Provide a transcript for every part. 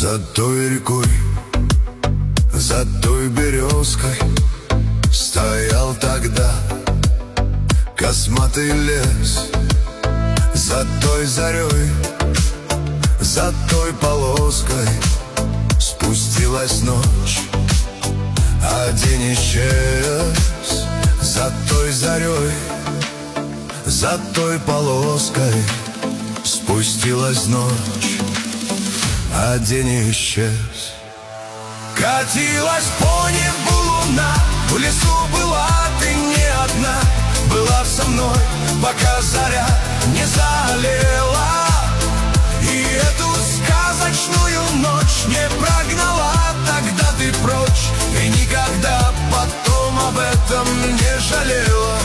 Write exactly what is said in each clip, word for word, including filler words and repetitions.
За той рекой, за той березкой стоял тогда косматый лес. За той зарей, за той полоской спустилась ночь, а день исчез. За той зарей, за той полоской спустилась ночь, а день исчез. Катилась по небу луна, в лесу была ты не одна. Была со мной, пока заря не залила, и эту сказочную ночь не прогнала. Тогда ты прочь, и никогда потом об этом не жалела.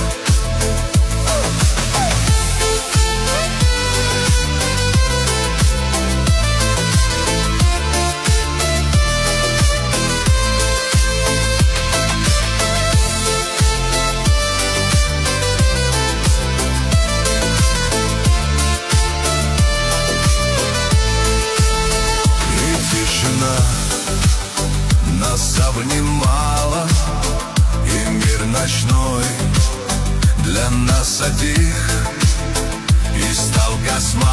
Нас обнимала, и мир ночной для нас одних. И стал косматый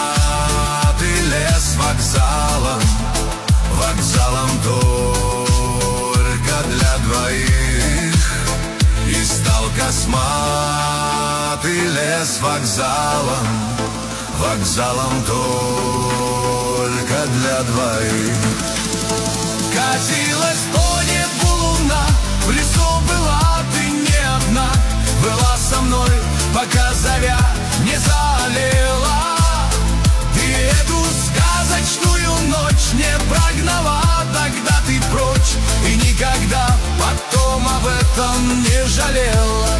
лес вокзалом, вокзалом только для двоих. И стал косматый лес вокзалом, вокзалом только для двоих. Катилась по небу луна, в лесу была ты не одна. Была со мной, пока заря не залила. Ты эту сказочную ночь не прогнала. Тогда ты прочь, и никогда потом об этом не жалела.